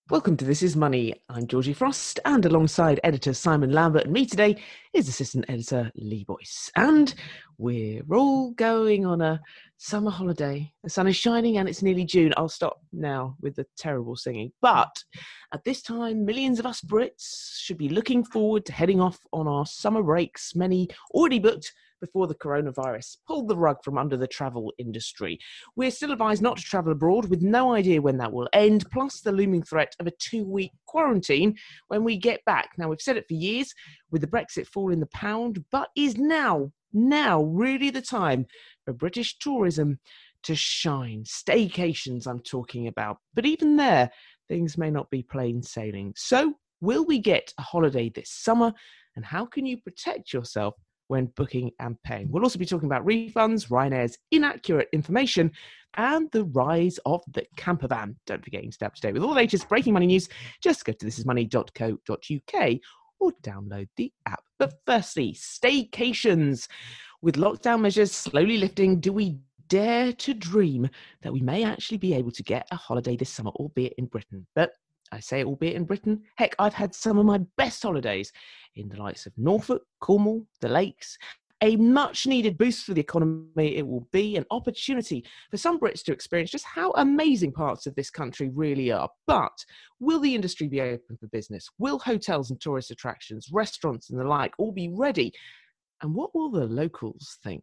Welcome to This Is Money. I'm Georgie Frost, and alongside editor Simon Lambert and me today is assistant editor Lee Boyce. And we're all going on a summer holiday. The sun is shining and it's nearly June. I'll stop now with the terrible singing. But at this time, millions of us Brits should be looking forward to heading off on our summer breaks, many already booked before the coronavirus pulled the rug from under the travel industry. We're still advised not to travel abroad, with no idea when that will end, plus the looming threat of a 2-week quarantine when we get back. Now, we've said it for years, with the Brexit fall in the pound, but is now really the time for British tourism to shine? Staycations I'm talking about. But even there, things may not be plain sailing. So, will we get a holiday this summer? And how can you protect yourself when booking and paying? We'll also be talking about refunds, Ryanair's inaccurate information, and the rise of the camper van. Don't forget to stay up to date with all the latest breaking money news. Just go to thisismoney.co.uk or download the app. But firstly, staycations. With lockdown measures slowly lifting, do we dare to dream that we may actually be able to get a holiday this summer, albeit in Britain? But I say albeit in Britain. Heck, I've had some of my best holidays in the likes of Norfolk, Cornwall, the Lakes. A much needed boost for the economy. It will be an opportunity for some Brits to experience just how amazing parts of this country really are. But will the industry be open for business? Will hotels and tourist attractions, restaurants and the like all be ready? And what will the locals think?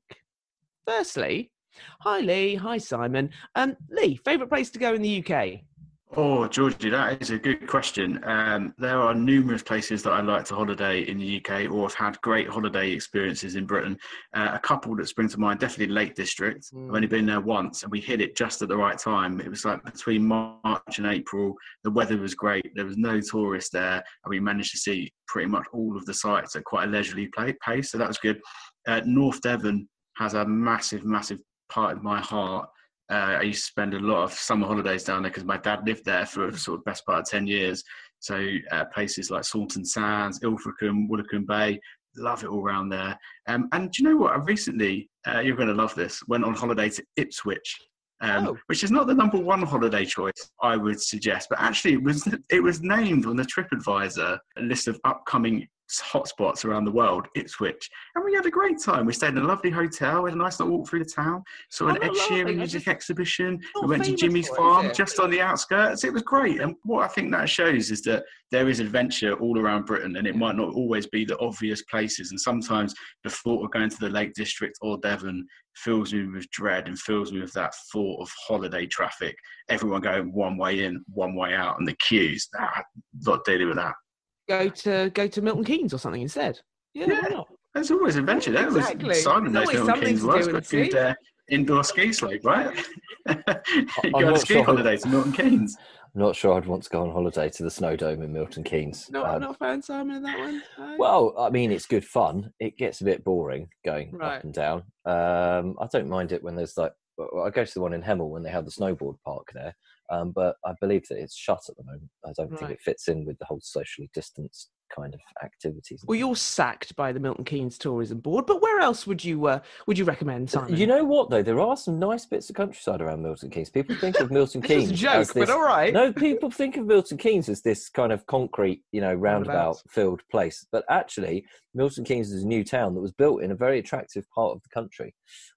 Firstly, hi Lee, hi Simon. Lee, favourite place to go in the UK? Oh, Georgie, that is a good question. There are numerous places that I like to holiday in the UK or have had great holiday experiences in Britain. A couple that spring to mind, definitely Lake District. I've only been there once and we hit it just at the right time. It was like between March and April. The weather was great. There was no tourists there and we managed to see pretty much all of the sites at quite a leisurely pace. So that was good. North Devon has a massive part of my heart. I used to spend a lot of summer holidays down there because my dad lived there for a sort of best part of 10 years. So places like Salton Sands, Ilfracombe, Woolacombe Bay, love it all around there. And do you know what? I recently, you're going to love this, went on holiday to Ipswich, which is not the number one holiday choice I would suggest, but actually it was named on the TripAdvisor list of upcoming hotspots around the world, Ipswich, and we had a great time. We stayed in a lovely hotel, we had a nice little walk through the town, saw an Ed Sheeran music exhibition, we went to Jimmy's farm just on the outskirts. It was great, and what I think that shows is that there is adventure all around Britain, and it might not always be the obvious places, and sometimes the thought of going to the Lake District or Devon fills me with dread and fills me with that thought of holiday traffic, everyone going one way in, one way out, and the queues. Not dealing with that. Go to Milton Keynes or something instead. Yeah, why not? There's always adventure. That exactly. was Simon knows Milton Keynes was, but good indoor ski slope, right? You go on a ski holiday to Milton Keynes. I'm not sure I'd want to go on holiday to the Snow Dome in Milton Keynes. No, I'm not a fan, Simon, of that one. No. Well, I mean, it's good fun. It gets a bit boring going right up and down. I don't mind it when there's I go to the one in Hemel when they have the snowboard park there. But I believe that it's shut at the moment. I don't think it fits in with the whole socially distanced kind of activities. Well, you're sacked by the Milton Keynes Tourism Board, but where else would you recommend, Simon? You know what, though? There are some nice bits of countryside around Milton Keynes. People think of Milton Keynes as a joke, but all right. No, people think of Milton Keynes as this kind of concrete, roundabout-filled place. But actually, Milton Keynes is a new town that was built in a very attractive part of the country.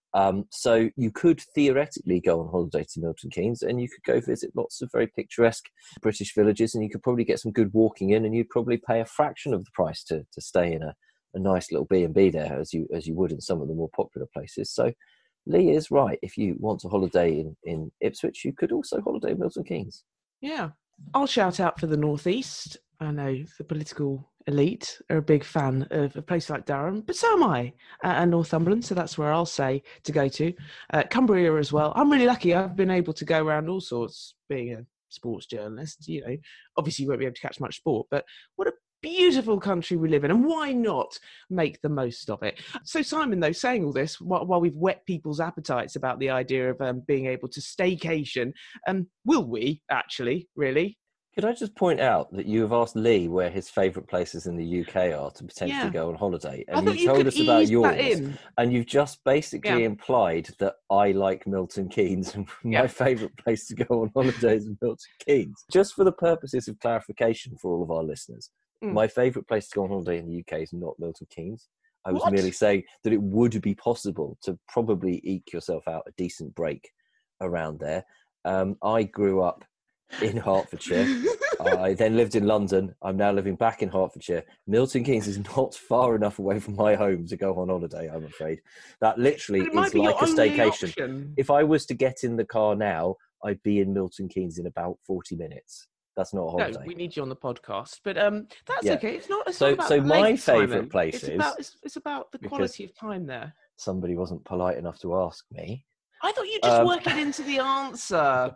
So you could theoretically go on holiday to Milton Keynes and you could go visit lots of very picturesque British villages, and you could probably get some good walking in, and you'd probably pay a fraction of the price to stay in a nice little B&B there as you would in some of the more popular places. So Lee is right. If you want to holiday in Ipswich, you could also holiday in Milton Keynes. Yeah. I'll shout out for the North East. I know the political elite are a big fan of a place like Durham, but so am I, and Northumberland, so that's where I'll say to go to. Cumbria as well. I'm really lucky. I've been able to go around all sorts, being a sports journalist. Obviously you won't be able to catch much sport, but what a beautiful country we live in, and why not make the most of it? So Simon, though, saying all this while we've whet people's appetites about the idea of being able to staycation, will we actually, really? Could I just point out that you have asked Lee where his favourite places in the UK are to potentially go on holiday, and you told us about yours, and you've just basically implied that I like Milton Keynes, and my favourite place to go on holiday is Milton Keynes. Just for the purposes of clarification for all of our listeners, my favourite place to go on holiday in the UK is not Milton Keynes. I was merely saying that it would be possible to probably eke yourself out a decent break around there. I grew up in Hertfordshire. I then lived in London. I'm now living back in Hertfordshire. Milton Keynes is not far enough away from my home to go on holiday, I'm afraid. That literally is like a staycation. Option. If I was to get in the car now, I'd be in Milton Keynes in about 40 minutes. That's not a holiday. No, we need you on the podcast, but that's okay. It's not. So my favourite places. It's about the quality of time there. Somebody wasn't polite enough to ask me. I thought you'd just work it into the answer.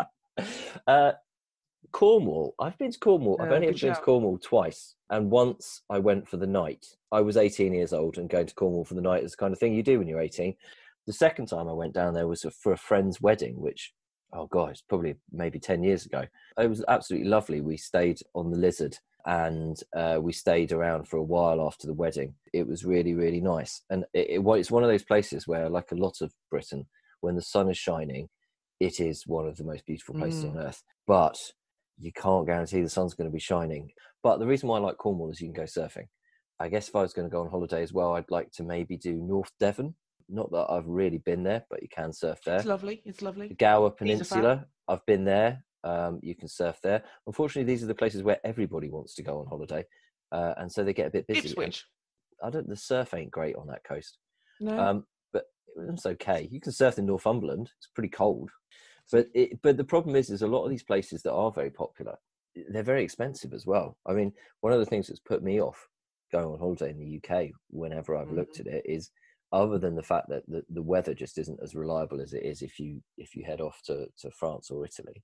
Cornwall. I've been to Cornwall. I've only been to Cornwall twice, and once I went for the night. I was 18 years old, and going to Cornwall for the night is the kind of thing you do when you're 18. The second time I went down there was for a friend's wedding, which, oh God, it's probably maybe 10 years ago. It was absolutely lovely. We stayed on the Lizard, and we stayed around for a while after the wedding. It was really, really nice. And it's one of those places where, like a lot of Britain, when the sun is shining, it is one of the most beautiful places on earth. But you can't guarantee the sun's going to be shining. But the reason why I like Cornwall is you can go surfing. I guess if I was going to go on holiday as well, I'd like to maybe do North Devon. Not that I've really been there, but you can surf there. It's lovely. It's lovely. The Gower Peninsula, I've been there. You can surf there. Unfortunately, these are the places where everybody wants to go on holiday. And so they get a bit busy. Ipswich. The surf ain't great on that coast. No. But it's okay. You can surf in Northumberland. It's pretty cold. But the problem is a lot of these places that are very popular, they're very expensive as well. I mean, one of the things that's put me off going on holiday in the UK whenever I've looked at it is, other than the fact that the weather just isn't as reliable as it is if you head off to France or Italy,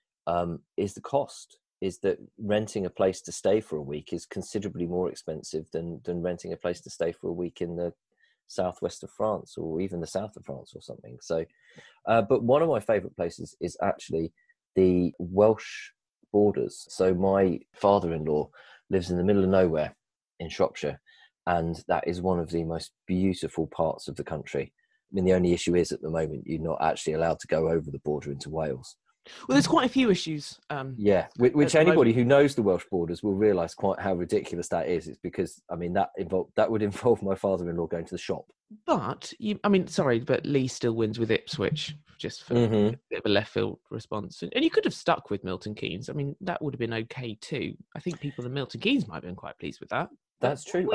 is the cost. Is that renting a place to stay for a week is considerably more expensive than renting a place to stay for a week in the southwest of France or even the south of France or something. So, but one of my favourite places is actually the Welsh borders. So my father-in-law lives in the middle of nowhere in Shropshire, and that is one of the most beautiful parts of the country. I mean, the only issue is at the moment you're not actually allowed to go over the border into Wales. Well, there's quite a few issues. Which anybody who knows the Welsh borders will realise quite how ridiculous that is. It's because, I mean, that would involve my father-in-law going to the shop. But but Lee still wins with Ipswich, just for a bit of a left field response. And you could have stuck with Milton Keynes. I mean, that would have been okay too. I think people in Milton Keynes might have been quite pleased with that. That's true.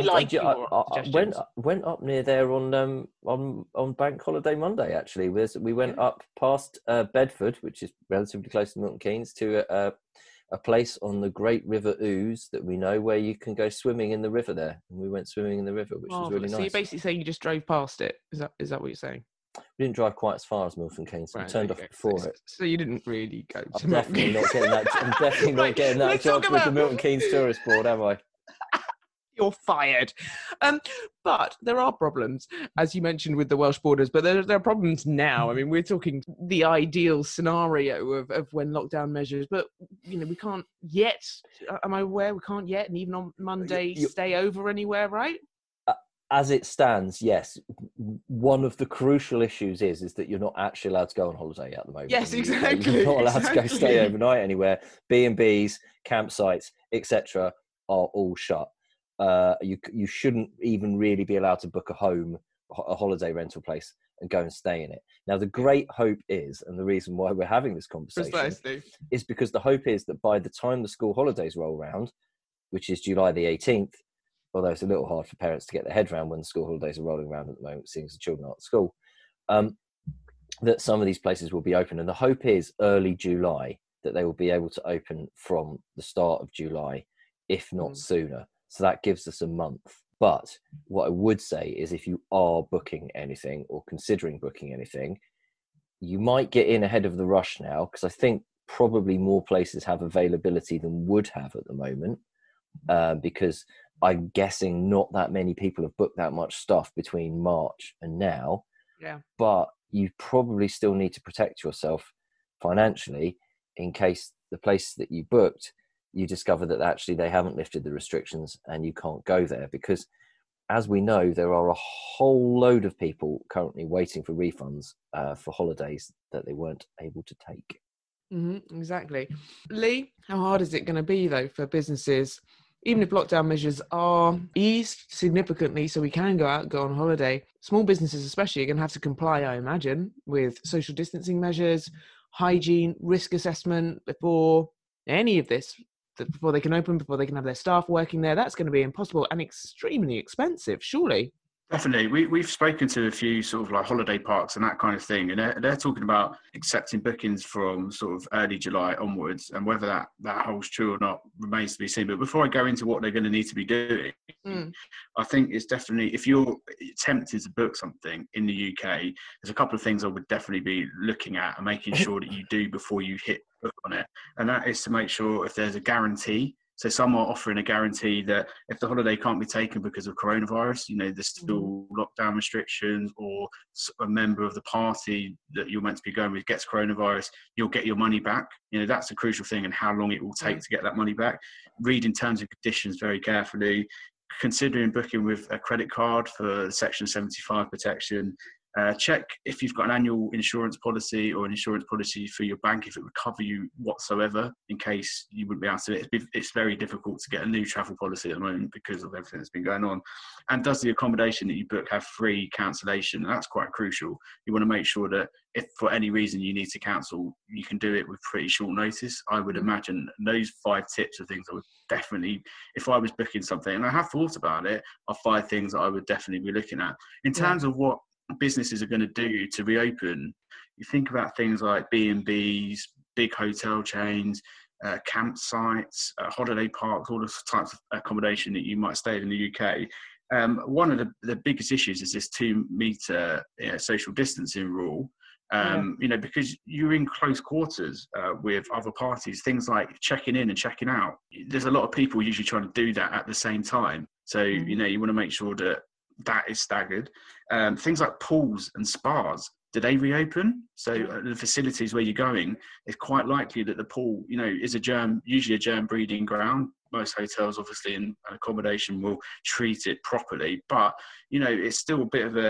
I went up near there on Bank Holiday Monday. Actually, we went up past Bedford, which is relatively close to Milton Keynes, to a place on the great River Ouse that we know, where you can go swimming in the river there. And we went swimming in the river, which was really nice. So you're basically saying you just drove past it? Is that what you're saying? We didn't drive quite as far as Milton Keynes. We turned off before it. So you didn't really go to I'm definitely not getting that job with the Milton Keynes Tourist Board, am I? You're fired. But there are problems, as you mentioned, with the Welsh borders, but there are problems now. I mean, we're talking the ideal scenario of when lockdown measures, but, we can't yet, am I aware, we can't yet, and even on Monday, stay over anywhere, right? As it stands, yes. One of the crucial issues is that you're not actually allowed to go on holiday at the moment. Yes, exactly. You're not allowed to go stay overnight anywhere. B&Bs, campsites, etc. are all shut. You shouldn't even really be allowed to book a holiday rental place and go and stay in it. Now, the great hope is, and the reason why we're having this conversation is because the hope is that by the time the school holidays roll around, which is July the 18th, although it's a little hard for parents to get their head around when the school holidays are rolling around at the moment, seeing as the children aren't at school, that some of these places will be open. And the hope is early July that they will be able to open from the start of July, if not sooner. So that gives us a month. But what I would say is, if you are booking anything or considering booking anything, you might get in ahead of the rush now, because I think probably more places have availability than would have at the moment, because I'm guessing not that many people have booked that much stuff between March and now. Yeah. But you probably still need to protect yourself financially in case the place that you booked, you discover that actually they haven't lifted the restrictions and you can't go there, because as we know, there are a whole load of people currently waiting for refunds for holidays that they weren't able to take. Exactly. Lee, how hard is it going to be, though, for businesses, even if lockdown measures are eased significantly so we can go out and go on holiday? Small businesses especially are going to have to comply, I imagine, with social distancing measures, hygiene, risk assessment before any of this, before they can open, before they can have their staff working there. That's going to be impossible and extremely expensive, surely. Definitely. We've spoken to a few sort of like holiday parks and that kind of thing, and they're talking about accepting bookings from sort of early July onwards, and whether that holds true or not remains to be seen. But before I go into what they're going to need to be doing, I think it's definitely, if you're tempted to book something in the UK, there's a couple of things I would definitely be looking at and making sure that you do before you hit book on it. And that is to make sure if there's a guarantee. So some are offering a guarantee that if the holiday can't be taken because of coronavirus, there's still lockdown restrictions, or a member of the party that you're meant to be going with gets coronavirus, you'll get your money back. That's a crucial thing, and how long it will take to get that money back. Reading terms and conditions very carefully, considering booking with a credit card for Section 75 protection. Check if you've got an annual insurance policy or an insurance policy for your bank, if it would cover you whatsoever, in case you wouldn't be able to. It's very difficult to get a new travel policy at the moment because of everything that's been going on. And does the accommodation that you book have free cancellation? That's quite crucial. You want to make sure that if for any reason you need to cancel, you can do it with pretty short notice. I would imagine those 5 tips are things I would definitely, if I was booking something, and I have thought about it, are 5 things that I would definitely be looking at. In terms of what businesses are going to do to reopen, you think about things like B&Bs, big hotel chains, campsites, holiday parks, all the types of accommodation that you might stay in the UK. One of the biggest issues is this 2 metre social distancing rule. Because you're in close quarters with other parties, things like checking in and checking out. There's a lot of people usually trying to do that at the same time. So, you want to make sure that is staggered. Things like pools and spas, do they reopen? So the facilities where you're going, it's quite likely that the pool, is usually a germ breeding ground. Most hotels, obviously, and accommodation will treat it properly, but it's still a bit of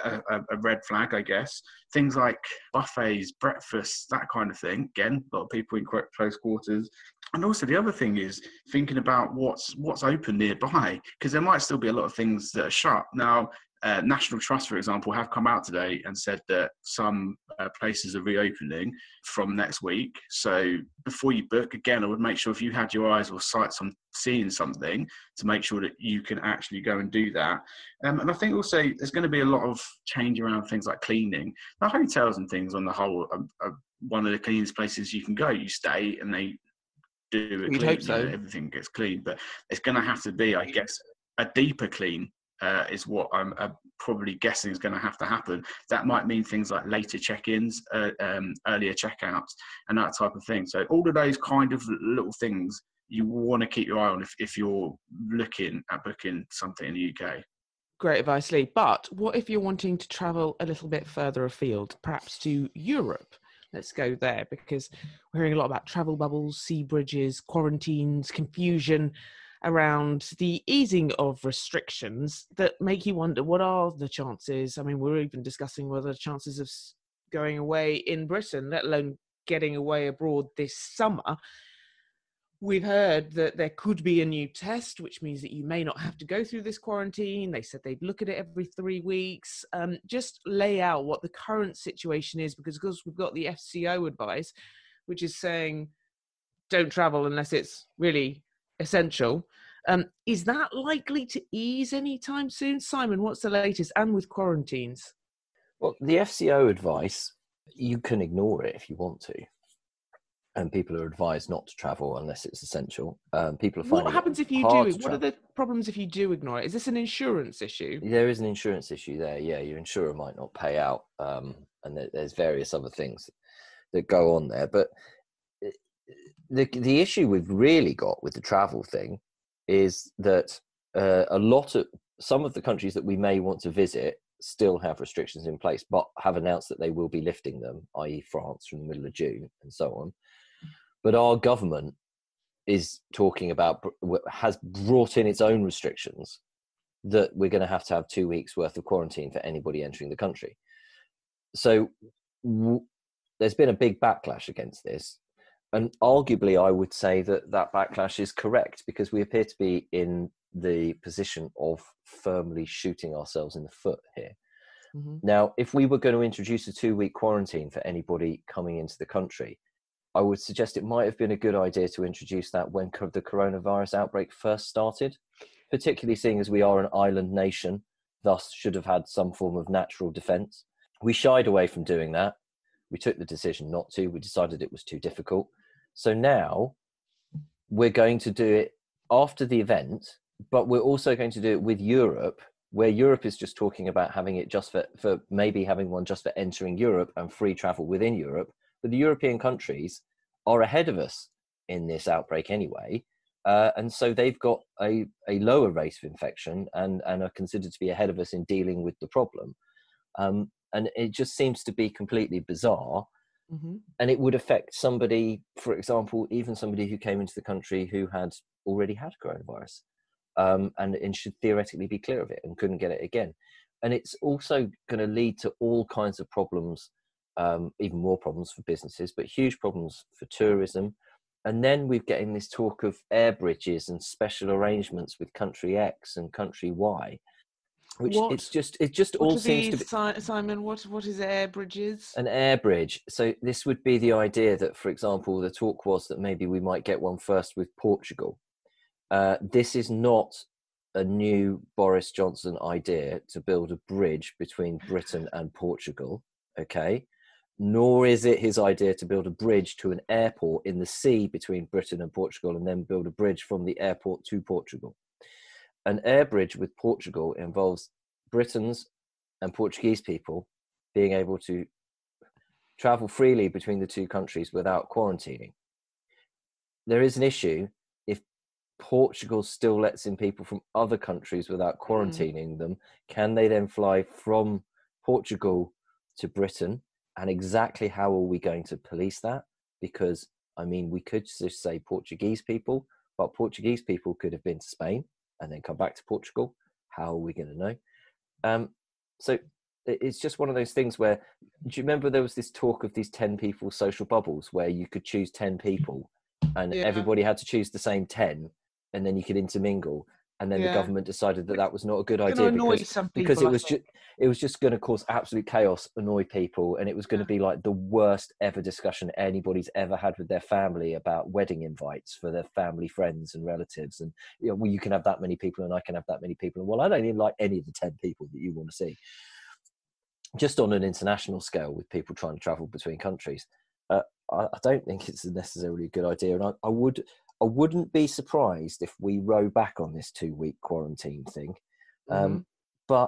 a red flag, I guess. Things like buffets, breakfast, that kind of thing. Again, a lot of people in close quarters. And also the other thing is thinking about what's open nearby, because there might still be a lot of things that are shut. Now, National Trust, for example, have come out today and said that some places are reopening from next week. So before you book, again, I would make sure if you had your eyes or sights on seeing something, to make sure that you can actually go and do that. And I think also there's going to be a lot of change around things like cleaning. The hotels and things on the whole are one of the cleanest places you can go. You stay and they do it. You'd hope so. Everything gets clean, but it's going to have to be, I guess, a deeper clean. Is what I'm probably guessing is going to have to happen. That might mean things like later check-ins, earlier checkouts, and that type of thing. So all of those kind of little things you want to keep your eye on if you're looking at booking something in the UK. Great advice, Lee. But what if you're wanting to travel a little bit further afield, perhaps to Europe? Let's go there, because we're hearing a lot about travel bubbles, sea bridges, quarantines, confusion around the easing of restrictions that make you wonder, what are the chances? I mean, we're even discussing what are the chances of going away in Britain, let alone getting away abroad this summer. We've heard that there could be a new test, which means that you may not have to go through this quarantine. They said they'd look at it every 3 weeks. Just lay out what the current situation is, because of course we've got the FCO advice, which is saying don't travel unless it's really essential. Is that likely to ease anytime soon? Simon, what's the latest? And with quarantines? Well, the FCO advice, you can ignore it if you want to. And people are advised not to travel unless it's essential. People are finding what happens if you do? What are the problems if you do ignore it? Is this an insurance issue? There is an insurance issue there. Yeah, your insurer might not pay out, and there's various other things that go on there. But the issue we've really got with the travel thing is that some of the countries that we may want to visit still have restrictions in place, but have announced that they will be lifting them, i.e. France from the middle of June and so on. But our government is talking about, has brought in its own restrictions that we're going to have 2 weeks worth of quarantine for anybody entering the country. So there's been a big backlash against this. And arguably, I would say that that backlash is correct, because we appear to be in the position of firmly shooting ourselves in the foot here. Mm-hmm. Now, if we were going to introduce a 2-week quarantine for anybody coming into the country, I would suggest it might have been a good idea to introduce that when the coronavirus outbreak first started, particularly seeing as we are an island nation, thus should have had some form of natural defence. We shied away from doing that. We took the decision not to. We decided it was too difficult. So now we're going to do it after the event, but we're also going to do it with Europe, where Europe is just talking about having it just for maybe having one just for entering Europe and free travel within Europe. But the European countries are ahead of us in this outbreak anyway. And so they've got a lower rate of infection and are considered to be ahead of us in dealing with the problem. And it just seems to be completely bizarre. Mm-hmm. And it would affect somebody, for example, even somebody who came into the country who had already had coronavirus and should theoretically be clear of it and couldn't get it again. And it's also going to lead to all kinds of problems, even more problems for businesses, but huge problems for tourism. And then we're getting this talk of air bridges and special arrangements with country X and country Y. Which it just all seems to be. Simon, what is air bridges? An air bridge. So this would be the idea that, for example, the talk was that maybe we might get one first with Portugal. This is not a new Boris Johnson idea to build a bridge between Britain and Portugal, okay? Nor is it his idea to build a bridge to an airport in the sea between Britain and Portugal and then build a bridge from the airport to Portugal. An air bridge with Portugal involves Britons and Portuguese people being able to travel freely between the two countries without quarantining. There is an issue if Portugal still lets in people from other countries without quarantining them. Can they then fly from Portugal to Britain? And exactly how are we going to police that? Because, I mean, we could just say Portuguese people, but Portuguese people could have been to Spain and then come back to Portugal. How are we going to know? So it's just one of those things where, do you remember there was this talk of these 10 people social bubbles where you could choose 10 people and everybody had to choose the same 10 and then you could intermingle? And then the government decided that that was not a good idea because it was just going to cause absolute chaos, annoy people, and it was going to be like the worst ever discussion anybody's ever had with their family about wedding invites for their family, friends, and relatives. And well, you can have that many people, and I can have that many people. And well, I don't even like any of the 10 people that you want to see. Just on an international scale, with people trying to travel between countries, I don't think it's necessarily a good idea. And I wouldn't be surprised if we row back on this 2-week quarantine thing. But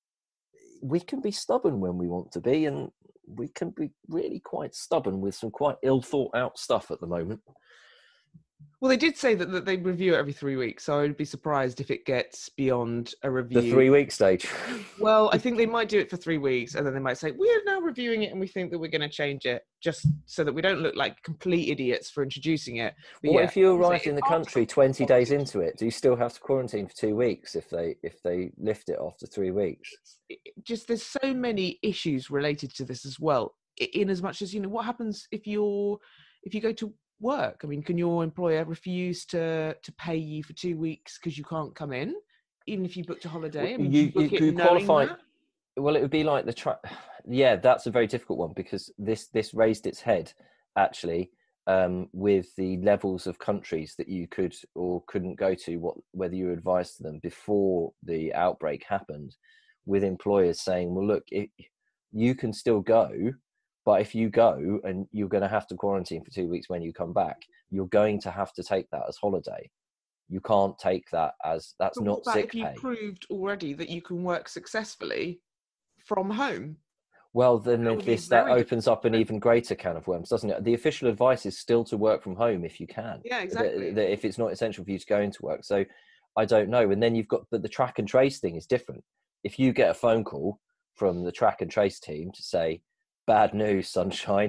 we can be stubborn when we want to be, and we can be really quite stubborn with some quite ill thought out stuff at the moment. Well, they did say that they review it every 3 weeks, so I would be surprised if it gets beyond a review. The 3-week stage. Well, I think they might do it for 3 weeks, and then they might say, we're now reviewing it and we think that we're going to change it, just so that we don't look like complete idiots for introducing it. But what if you arrive in the country 20 days into it? Do you still have to quarantine for 2 weeks if they lift it after 3 weeks? Just there's so many issues related to this as well, in as much as, what happens if you go to work? I mean, can your employer refuse to pay you for 2 weeks because you can't come in, even if you booked a holiday? I mean, you qualify. Well, it would be like yeah, that's a very difficult one, because this raised its head actually with the levels of countries that you could or couldn't go to, whether you were advised to them before the outbreak happened, with employers saying, well, look, you can still go, but if you go and you're going to have to quarantine for 2 weeks when you come back, you're going to have to take that as holiday. You can't take that as, that's not sick pay. If you proved already that you can work successfully from home? Well, then that opens up an even greater can of worms, doesn't it? The official advice is still to work from home if you can. Yeah, exactly. If it's not essential for you to go into work. So I don't know. And then but the track and trace thing is different. If you get a phone call from the track and trace team to say, bad news, sunshine,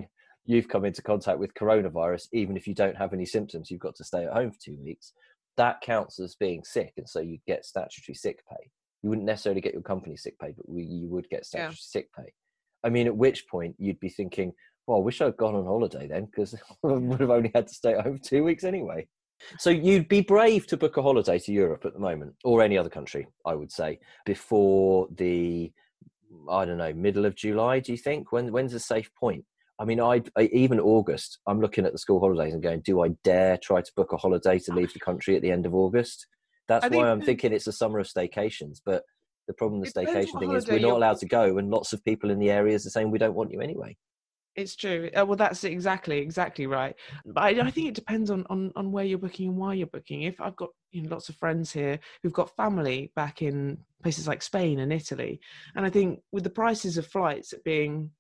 you've come into contact with coronavirus, even if you don't have any symptoms, you've got to stay at home for 2 weeks. That counts as being sick, and so you get statutory sick pay. You wouldn't necessarily get your company sick pay, but you would get statutory sick pay. I mean, at which point you'd be thinking, well, I wish I'd gone on holiday then, because I would have only had to stay at home for 2 weeks anyway. So you'd be brave to book a holiday to Europe at the moment, or any other country, I would say, before the, I don't know, middle of July, do you think? When's a safe point? I mean, I even August, I'm looking at the school holidays and going, do I dare try to book a holiday to leave the country at the end of August? That's why I'm thinking it's a summer of staycations. But the problem with the staycation thing is we're not allowed to go, and lots of people in the areas are saying we don't want you anyway. It's true. Well, that's exactly right. But I think it depends on where you're booking and why you're booking. If I've got lots of friends here who've got family back in places like Spain and Italy, and I think with the prices of flights being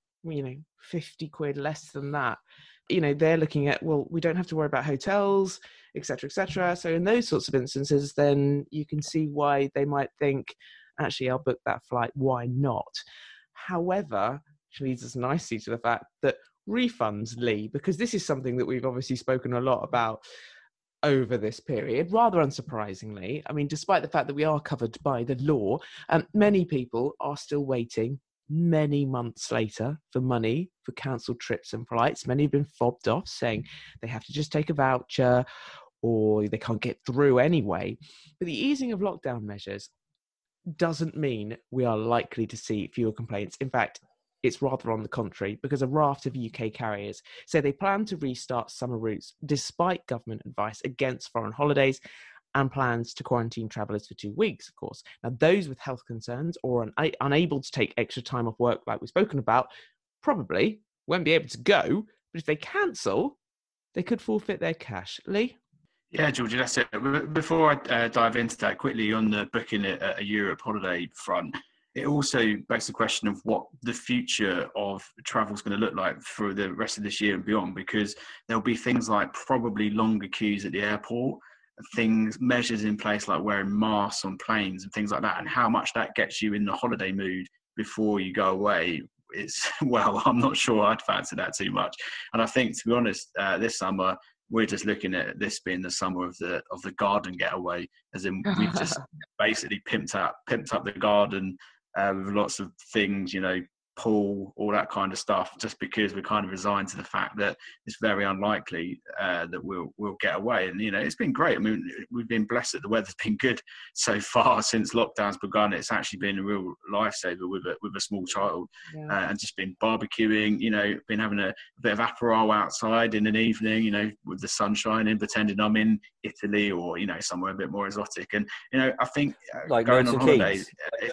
50 quid less than that, they're looking at, well, we don't have to worry about hotels, etc., etc. So in those sorts of instances, then you can see why they might think, actually, I'll book that flight. Why not? However, which leads us nicely to the fact that refunds, Lee, because this is something that we've obviously spoken a lot about over this period, rather unsurprisingly. I mean, despite the fact that we are covered by the law, many people are still waiting many months later for money for cancelled trips and flights. Many have been fobbed off, saying they have to just take a voucher or they can't get through anyway. But the easing of lockdown measures doesn't mean we are likely to see fewer complaints. In fact, it's rather on the contrary, because a raft of UK carriers say they plan to restart summer routes despite government advice against foreign holidays and plans to quarantine travellers for 2 weeks, of course. Now, those with health concerns or unable to take extra time off work like we've spoken about probably won't be able to go, but if they cancel, they could forfeit their cash. Lee? Yeah, Georgie, that's it. Before I dive into that quickly on the booking a Europe holiday front, it also begs the question of what the future of travel is going to look like for the rest of this year and beyond, because there'll be things like probably longer queues at the airport, measures in place like wearing masks on planes and things like that, and how much that gets you in the holiday mood before you go away. Well, I'm not sure I'd fancy that too much. And I think, to be honest, this summer, we're just looking at this being the summer of the garden getaway, as in we've just basically pimped up the garden with lots of things, pool, all that kind of stuff, just because we're kind of resigned to the fact that it's very unlikely that we'll get away. And it's been great. I mean, we've been blessed that the weather's been good so far since lockdown's begun. It's actually been a real lifesaver with a small child, and just been barbecuing. Been having a bit of Aperol outside in an evening. With the sun shining, pretending I'm in Italy or somewhere a bit more exotic. And I think like going on holidays.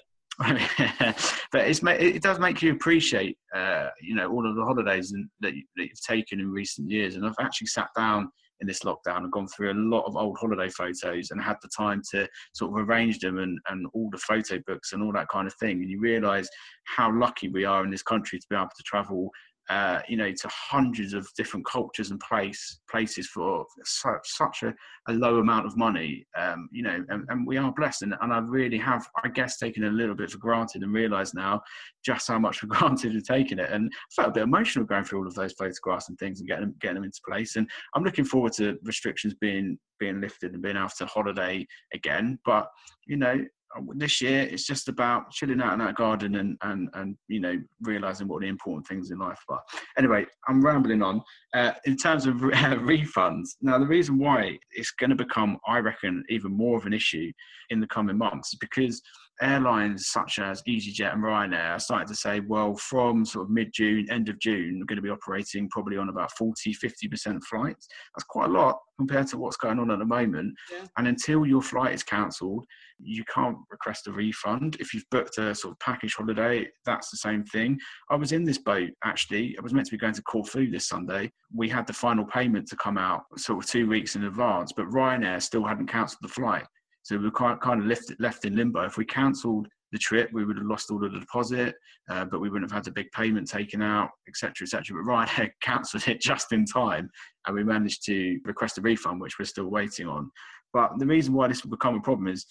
But it does make you appreciate, all of the holidays that you've taken in recent years. And I've actually sat down in this lockdown and gone through a lot of old holiday photos and had the time to sort of arrange them and all the photo books and all that kind of thing. And you realise how lucky we are in this country to be able to travel to hundreds of different cultures and places for such a low amount of money, and we are blessed. And I really have, I guess, taken a little bit for granted and realised now just how much for granted we've taken it. And I felt a bit emotional going through all of those photographs and things and getting them into place. And I'm looking forward to restrictions being lifted and being able to holiday again. But, this year it's just about chilling out in that garden and realizing what the important things in life are. Anyway, I'm rambling on. In terms of refunds, now the reason why it's going to become, I reckon, even more of an issue in the coming months is because airlines such as EasyJet and Ryanair are starting to say, well, from sort of mid-June, end of June, we're going to be operating probably on about 40-50% flights. That's quite a lot compared to what's going on at the moment. Yeah. And until your flight is cancelled, you can't request a refund. If you've booked a sort of package holiday, that's the same thing. I was in this boat, actually. I was meant to be going to Corfu this Sunday. We had the final payment to come out sort of 2 weeks in advance, but Ryanair still hadn't cancelled the flight. So we were kind of left in limbo. If we cancelled the trip, we would have lost all of the deposit, but we wouldn't have had the big payment taken out, etc., etc. But Ryanair cancelled it just in time, and we managed to request a refund, which we're still waiting on. But the reason why this will become a problem is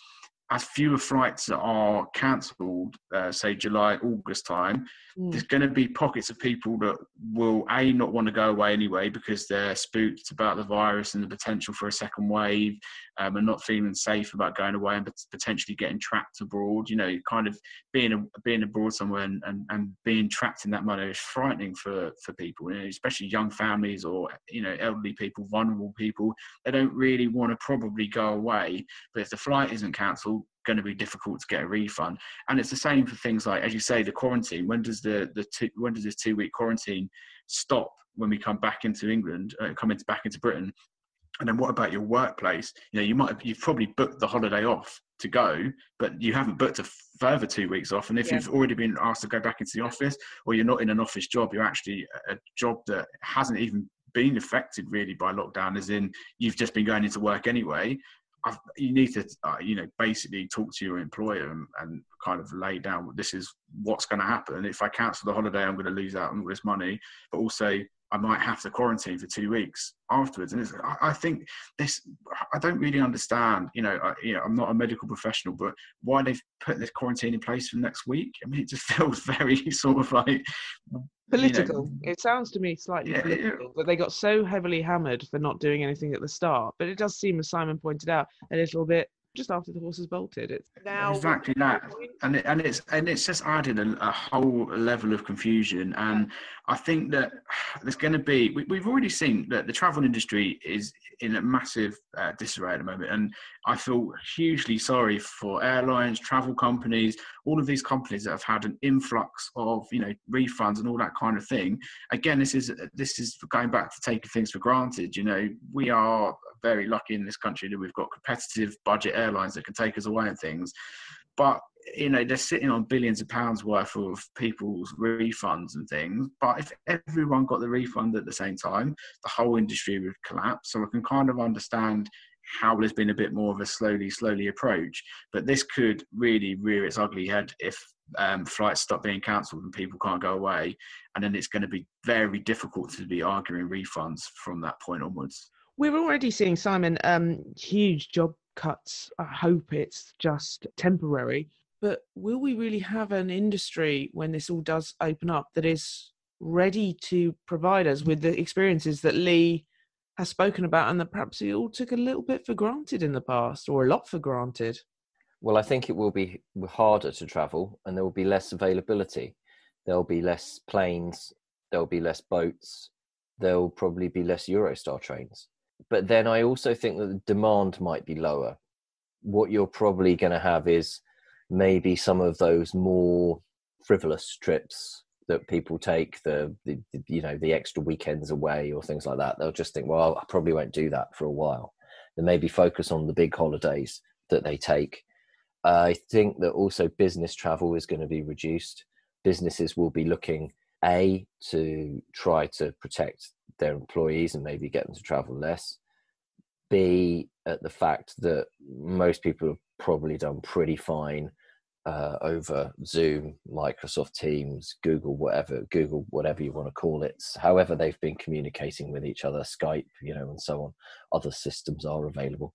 as fewer flights are cancelled, say July, August time, there's going to be pockets of people that will not want to go away anyway because they're spooked about the virus and the potential for a second wave, and not feeling safe about going away and potentially getting trapped abroad. You know, kind of being abroad somewhere and being trapped in that manner is frightening for people, you know, especially young families or, you know, elderly people, vulnerable people. They don't really want to probably go away, but if the flight isn't cancelled, going to be difficult to get a refund. And it's the same for things like, as you say, the quarantine. When does this 2-week quarantine stop when we come back into England, back into Britain? And then what about your workplace? You know, you've probably booked the holiday off to go, but you haven't booked a further 2 weeks off. And if you've already been asked to go back into the office, or you're not in an office job, you're actually a job that hasn't even been affected really by lockdown, as in you've just been going into work anyway. You need to, basically talk to your employer and kind of lay down, this is what's going to happen. If I cancel the holiday, I'm going to lose out on all this money, but also I might have to quarantine for 2 weeks afterwards. And I think this, I don't really understand, I'm not a medical professional, but why they've put this quarantine in place for next week. I mean, it just feels very sort of like political. It sounds to me slightly political, that they got so heavily hammered for not doing anything at the start. But it does seem, as Simon pointed out, a little bit just after the horse has bolted. It's now exactly that, and it's just added a whole level of confusion. And I think that there's going to be, we've already seen that the travel industry is in a massive disarray at the moment, and I feel hugely sorry for airlines, travel companies, all of these companies that have had an influx of refunds and all that kind of thing. Again, this is going back to taking things for granted. We are very lucky in this country that we've got competitive budget airlines that can take us away and things, but they're sitting on billions of pounds worth of people's refunds and things. But if everyone got the refund at the same time, the whole industry would collapse. So I can kind of understand how there's been a bit more of a slowly approach, but this could really rear its ugly head if flights stop being cancelled and people can't go away, and then it's going to be very difficult to be arguing refunds from that point onwards. We're already seeing, Simon, huge job cuts. I hope it's just temporary. But will we really have an industry when this all does open up that is ready to provide us with the experiences that Lee has spoken about and that perhaps we all took a little bit for granted in the past, or a lot for granted? Well, I think it will be harder to travel and there will be less availability. There'll be less planes, there'll be less boats, there'll probably be less Eurostar trains. But then I also think that the demand might be lower. What you're probably going to have is maybe some of those more frivolous trips that people take, the extra weekends away or things like that. They'll just think, well, I probably won't do that for a while. Then maybe focus on the big holidays that they take. I think that also business travel is going to be reduced. Businesses will be looking, A, to try to protect their employees and maybe get them to travel less. B, at the fact that most people have probably done pretty fine over Zoom, Microsoft Teams, Google whatever you want to call it, however they've been communicating with each other, Skype, and so on. Other systems are available.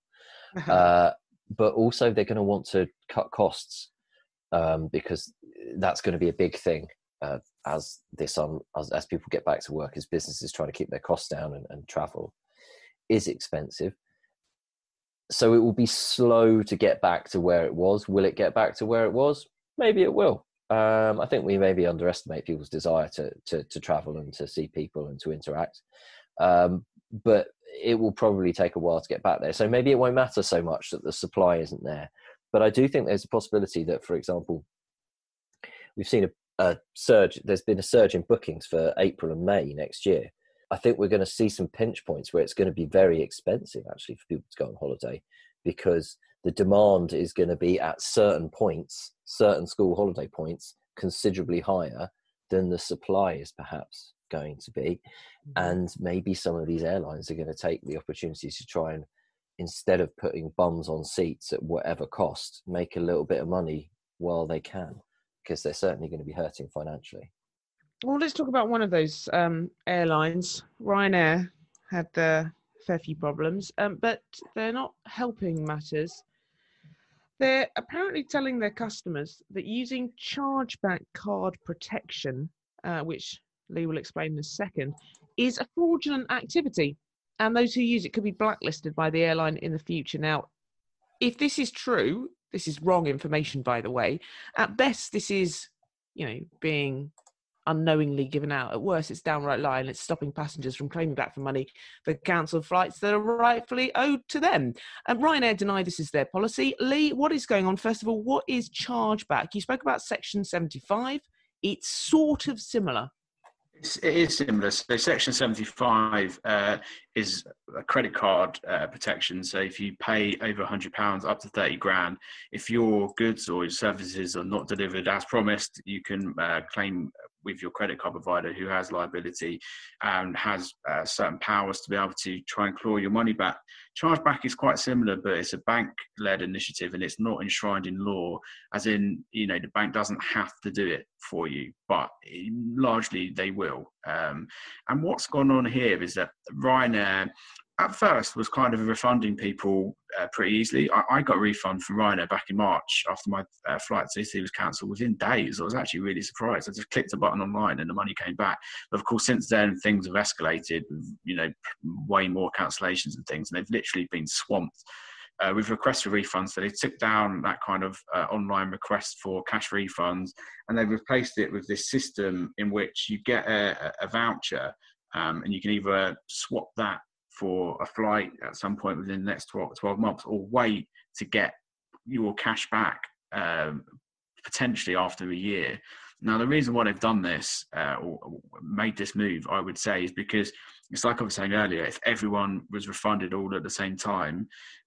But also they're going to want to cut costs because that's going to be a big thing as people get back to work, as businesses try to keep their costs down, and travel is expensive. So it will be slow to get back to where it was. Will it get back to where it was? Maybe it will. I think we maybe underestimate people's desire to travel and to see people and to interact. But it will probably take a while to get back there. So maybe it won't matter so much that the supply isn't there. But I do think there's a possibility that, for example, we've seen a surge. There's been a surge in bookings for April and May next year. I think we're going to see some pinch points where it's going to be very expensive actually for people to go on holiday, because the demand is going to be at certain points, certain school holiday points, considerably higher than the supply is perhaps going to be. And maybe some of these airlines are going to take the opportunity to try and, instead of putting bums on seats at whatever cost, make a little bit of money while they can, because they're certainly going to be hurting financially. Well, let's talk about one of those airlines. Ryanair had a fair few problems, but they're not helping matters. They're apparently telling their customers that using chargeback card protection, which Lee will explain in a second, is a fraudulent activity. And those who use it could be blacklisted by the airline in the future. Now, if this is true, this is wrong information, by the way. At best, this is, being unknowingly given out. At worst, it's downright lying. It's stopping passengers from claiming back for money for cancelled flights that are rightfully owed to them. Ryanair deny this is their policy. Lee, what is going on? First of all, what is chargeback? You spoke about Section 75. It's sort of similar. It is similar. So Section 75 is a credit card protection. So if you pay over £100 up to 30 grand, if your goods or your services are not delivered as promised, you can claim with your credit card provider, who has liability and has certain powers to be able to try and claw your money back. Chargeback is quite similar, but it's a bank-led initiative and it's not enshrined in law, as in, the bank doesn't have to do it for you, but largely they will. And what's gone on here is that Ryanair, at first, was kind of refunding people pretty easily. I got a refund from Ryanair back in March after my flight to Italy was cancelled within days. I was actually really surprised. I just clicked a button online and the money came back. But of course, since then, things have escalated, way more cancellations and things, and they've literally been swamped with requests for refunds. So they took down that kind of online request for cash refunds, and they replaced it with this system in which you get a voucher, and you can either swap that for a flight at some point within the next 12 months, or wait to get your cash back potentially after a year. Now, the reason why they've done this or made this move, I would say, is because it's like I was saying earlier, if everyone was refunded all at the same time,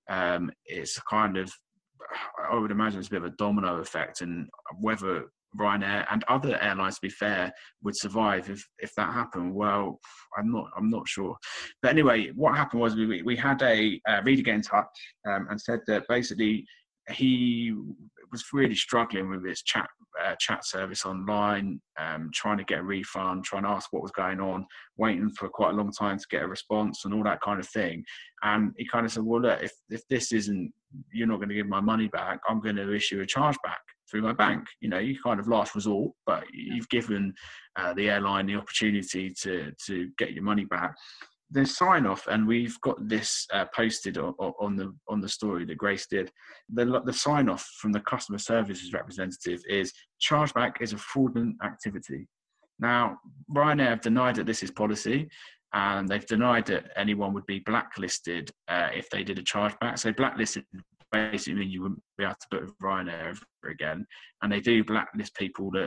it's kind of, I would imagine it's a bit of a domino effect, and whether Ryanair and other airlines, to be fair, would survive if that happened. Well, I'm not sure. But anyway, what happened was we had a reader get in touch and said that basically he was really struggling with his chat service online, trying to get a refund, trying to ask what was going on, waiting for quite a long time to get a response and all that kind of thing. And he kind of said, well, look, if this isn't, you're not going to give my money back, I'm going to issue a chargeback through my bank. You kind of last resort, but you've given the airline the opportunity to get your money back. There's sign off, and we've got this posted on the story that Grace did. The sign off from the customer services representative is chargeback is a fraudulent activity. Now, Ryanair have denied that this is policy, and they've denied that anyone would be blacklisted if they did a chargeback. So blacklisted basically means you wouldn't be able to book with Ryanair ever again. And they do blacklist people that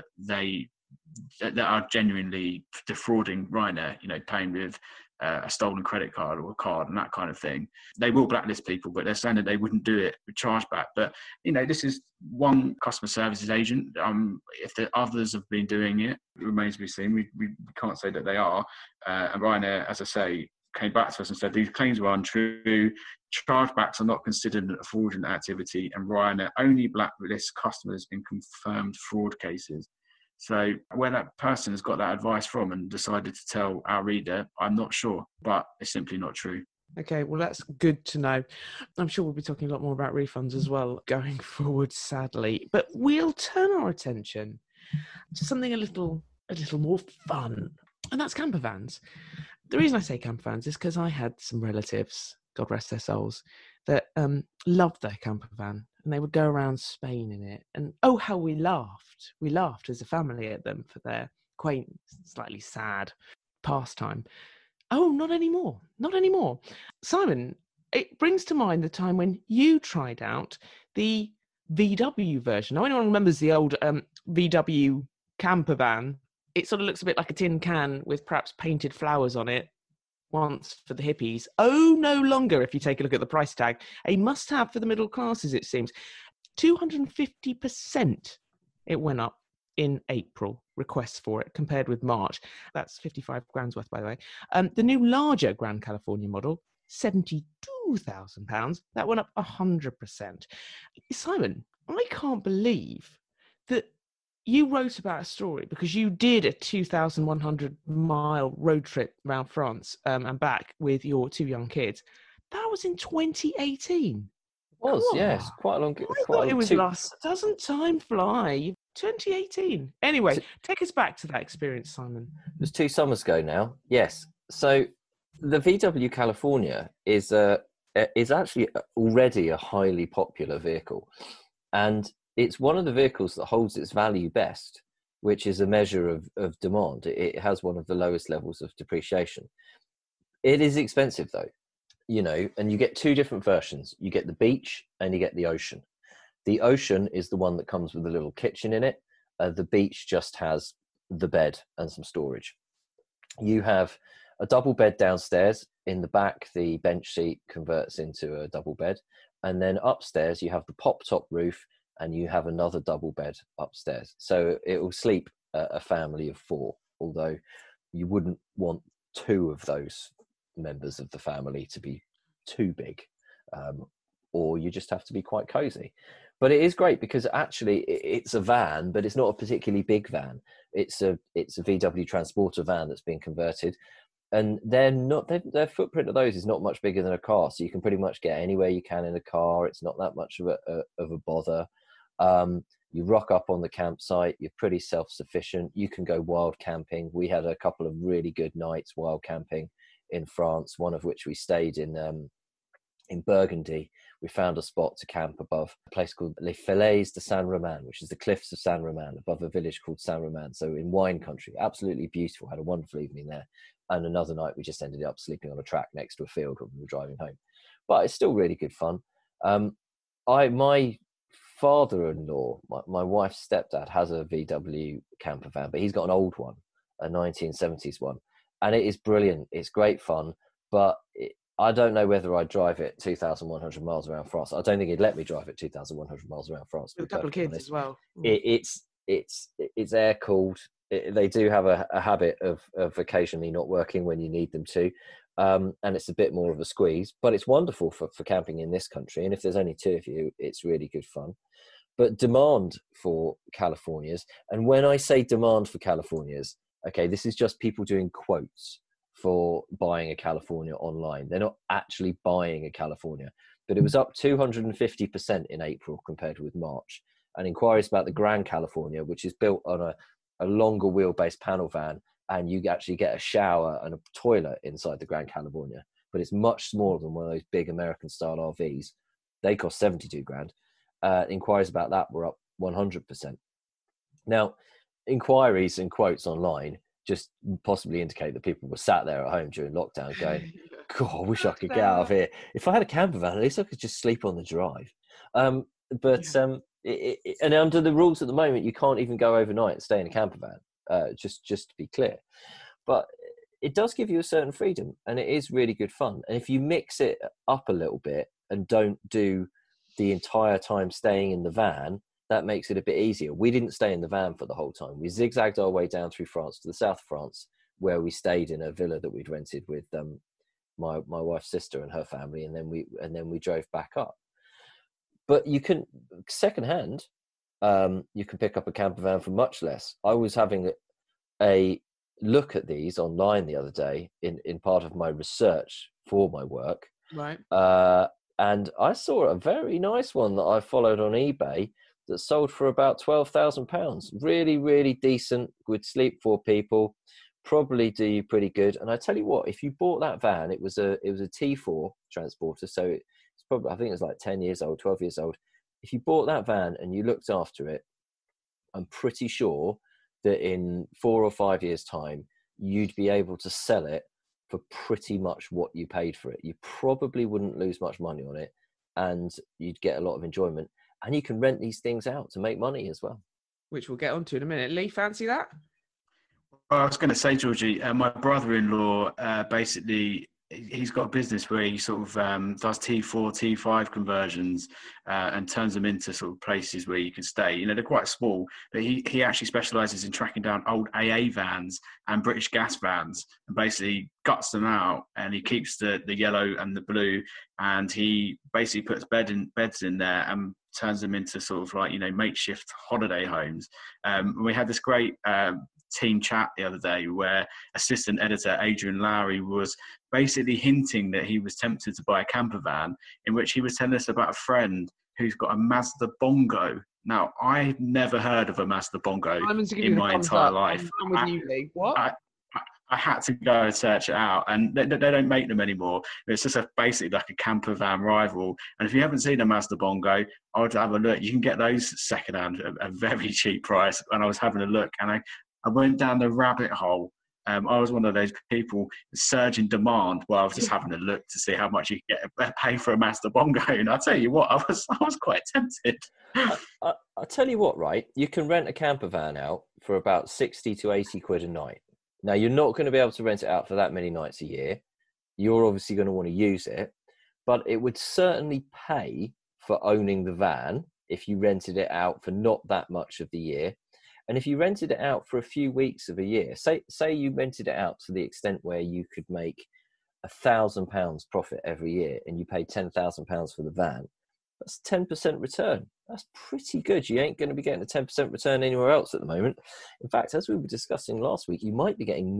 are genuinely defrauding Ryanair, paying with a stolen credit card or a card and that kind of thing. They will blacklist people, but they're saying that they wouldn't do it with chargeback. But, this is one customer services agent. If the others have been doing it, it remains to be seen. We can't say that they are. And Ryanair, as I say, came back to us and said these claims were untrue. Chargebacks are not considered a fraudulent activity, and Ryanair only blacklists customers in confirmed fraud cases. So where that person has got that advice from and decided to tell our reader, I'm not sure, but it's simply not true. Okay, well, that's good to know. I'm sure we'll be talking a lot more about refunds as well going forward, sadly. But we'll turn our attention to something a little more fun, and that's camper vans. The reason I say camper vans is because I had some relatives, God rest their souls, that loved their camper van, and they would go around Spain in it. And oh, how we laughed. We laughed as a family at them for their quaint, slightly sad pastime. Oh, not anymore. Not anymore. Simon, it brings to mind the time when you tried out the VW version. Now, anyone remembers the old VW camper van? It sort of looks a bit like a tin can with perhaps painted flowers on it. Once for the hippies. Oh, no longer if you take a look at the price tag. A must-have for the middle classes, it seems. 250% it went up in April, requests for it, compared with March. That's 55 grand's worth, by the way. The new larger Grand California model, £72,000. That went up 100%. Simon, I can't believe that you wrote about a story because you did a 2,100-mile road trip around France and back with your two young kids. That was in 2018. Was, Come yes, on. quite a long, I quite thought a it was two. last. Doesn't time fly? 2018. Anyway, T- take us back to that experience, Simon. It was 2 summers ago now. Yes. So the VW California is actually already a highly popular vehicle, and it's one of the vehicles that holds its value best, which is a measure of demand. It has one of the lowest levels of depreciation. It is expensive though, and you get two different versions. You get the beach and you get the ocean. The ocean is the one that comes with a little kitchen in it. The beach just has the bed and some storage. You have a double bed downstairs. In the back, the bench seat converts into a double bed. And then upstairs, you have the pop top roof and you have another double bed upstairs. So it will sleep a family of 4, although you wouldn't want 2 of those members of the family to be too big, or you just have to be quite cozy. But it is great because actually it's a van, but it's not a particularly big van. It's a VW Transporter van that's been converted, and their footprint of those is not much bigger than a car, so you can pretty much get anywhere you can in a car. It's not that much of a bother. You rock up on the campsite, you're pretty self-sufficient. You can go wild camping. We had a couple of really good nights wild camping in France, one of which we stayed in Burgundy. We found a spot to camp above a place called Les Falaises de Saint-Romain, which is the cliffs of Saint-Romain, above a village called Saint-Romain. So in wine country, absolutely beautiful. Had a wonderful evening there. And another night we just ended up sleeping on a track next to a field when we were driving home. But it's still really good fun. My father-in-law, my wife's stepdad, has a VW camper van, but he's got an old one, a 1970s one. And it is brilliant. It's great fun, but I don't know whether I'd drive it 2,100 miles around France. I don't think he'd let me drive it 2,100 miles around France. With a couple of kids as well. It's air cooled. They do have a habit of occasionally not working when you need them to, and it's a bit more of a squeeze. But it's wonderful for camping in this country. And if there's only 2 of you, it's really good fun. But demand for Californias, and when I say demand for Californias, okay, this is just people doing quotes for buying a California online. They're not actually buying a California, but it was up 250% in April compared with March. And inquiries about the Grand California, which is built on a longer wheelbase panel van, and you actually get a shower and a toilet inside the Grand California, but it's much smaller than one of those big American style RVs. They cost 72 grand. Inquiries about that were up 100%. Now, inquiries and quotes online just possibly indicate that people were sat there at home during lockdown going, God, I wish I could get out of here. If I had a camper van, at least I could just sleep on the drive. And under the rules at the moment, you can't even go overnight and stay in a camper van, just to be clear. But it does give you a certain freedom, and it is really good fun. And if you mix it up a little bit and don't do the entire time staying in the van, that makes it a bit easier. We didn't stay in the van for the whole time. We zigzagged our way down through France to the south of France, where we stayed in a villa that we'd rented with my wife's sister and her family, and then we drove back up. But you can secondhand, you can pick up a camper van for much less. I was having a look at these online the other day in part of my research for my work, right? And I saw a very nice one that I followed on eBay that sold for about £12,000. Really, really decent, would sleep 4 people, probably do you pretty good. And I tell you what, if you bought that van, it was a T4 Transporter, so it's probably, I think it was like 10 years old, 12 years old. If you bought that van and you looked after it, I'm pretty sure that in 4 or 5 years' time, you'd be able to sell it for pretty much what you paid for it. You probably wouldn't lose much money on it, and you'd get a lot of enjoyment. And you can rent these things out to make money as well. Which we'll get onto in a minute. Lee, fancy that? Well, I was going to say, Georgie, my brother-in-law, basically, he's got a business where he sort of does T4, T5 conversions and turns them into sort of places where you can stay. You know, they're quite small, but he actually specialises in tracking down old AA vans and British gas vans and basically guts them out, and he keeps the yellow and the blue, and he basically puts beds in there and turns them into sort of like, you know, makeshift holiday homes. We had this great team chat the other day where assistant editor Adrian Lowry was basically hinting that he was tempted to buy a camper van, in which he was telling us about a friend who's got a Mazda Bongo. Now, I've never heard of a Mazda Bongo in my entire life. I'm with you, Lee. What? I had to go and search it out, and they don't make them anymore. It's just basically like a camper van rival. And if you haven't seen a Mazda Bongo, I would have a look. You can get those secondhand at a very cheap price. And I was having a look, and I went down the rabbit hole. I was one of those people surging demand while I was just having a look to see how much you can pay for a Mazda Bongo. And I tell you what, I was quite tempted. I'll tell you what, right? You can rent a camper van out for about 60 to 80 quid a night. Now, you're not going to be able to rent it out for that many nights a year. You're obviously going to want to use it, but it would certainly pay for owning the van if you rented it out for not that much of the year. And if you rented it out for a few weeks of a year, say you rented it out to the extent where you could make £1,000 profit every year and you paid £10,000 for the van, that's 10% return. That's pretty good. You ain't going to be getting a 10% return anywhere else at the moment. In fact, as we were discussing last week, you might be getting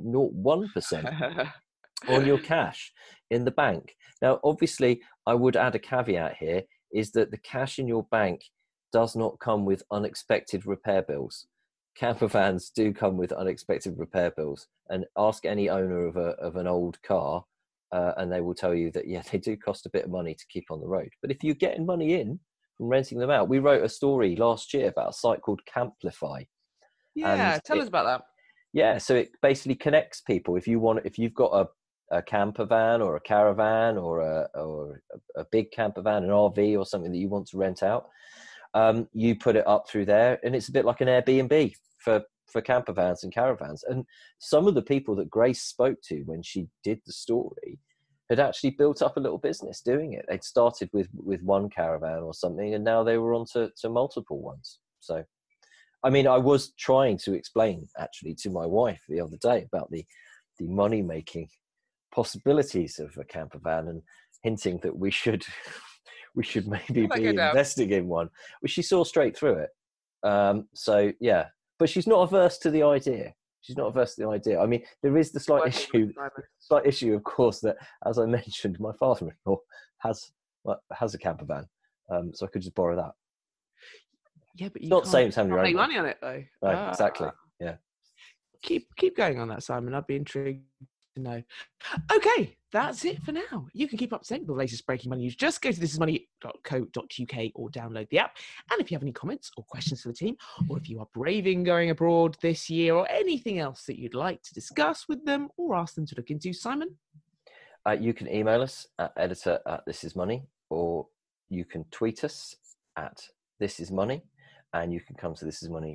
0.01% on your cash in the bank. Now, obviously, I would add a caveat here, is that the cash in your bank does not come with unexpected repair bills. Camper vans do come with unexpected repair bills, and ask any owner of an old car, and they will tell you that, yeah, they do cost a bit of money to keep on the road. But if you're getting money in from renting them out, we wrote a story last year about a site called Camplify. Yeah, tell us about that. Yeah, so it basically connects people. If you've got a camper van or a caravan or a big camper van, an RV or something that you want to rent out, you put it up through there, and it's a bit like an Airbnb for camper vans and caravans. And some of the people that Grace spoke to when she did the story had actually built up a little business doing it. They'd started with one caravan or something, and now they were on to multiple ones. So, I mean, I was trying to explain actually to my wife the other day about the money-making possibilities of a camper van, and hinting that we should maybe be investing in one. Well, she saw straight through it. So yeah, but she's not averse to the idea. I mean, there is the slight issue, of course, that, as I mentioned, my father-in-law has a camper van, so I could just borrow that. Yeah, but you can't make money on it though. No, exactly. Yeah. Keep going on that, Simon. I'd be intrigued to know. Okay, that's it for now. You can keep up to date with the latest breaking money news. Just go to thisismoney.co.uk or download the app. And if you have any comments or questions for the team, or if you are braving going abroad this year, or anything else that you'd like to discuss with them or ask them to look into, Simon? You can email us at editor@thisismoney, or you can tweet us at thisismoney, and you can come to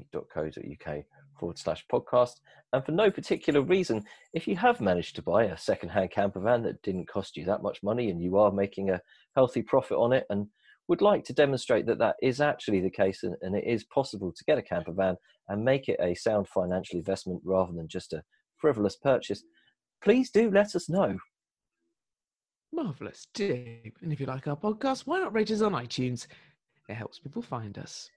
thisismoney.co.uk/podcast. And for no particular reason, if you have managed to buy a second-hand camper van that didn't cost you that much money, and you are making a healthy profit on it, and would like to demonstrate that is actually the case, and it is possible to get a camper van and make it a sound financial investment rather than just a frivolous purchase, please do let us know. Marvellous. Do. And if you like our podcast, why not rate us on iTunes? It helps people find us.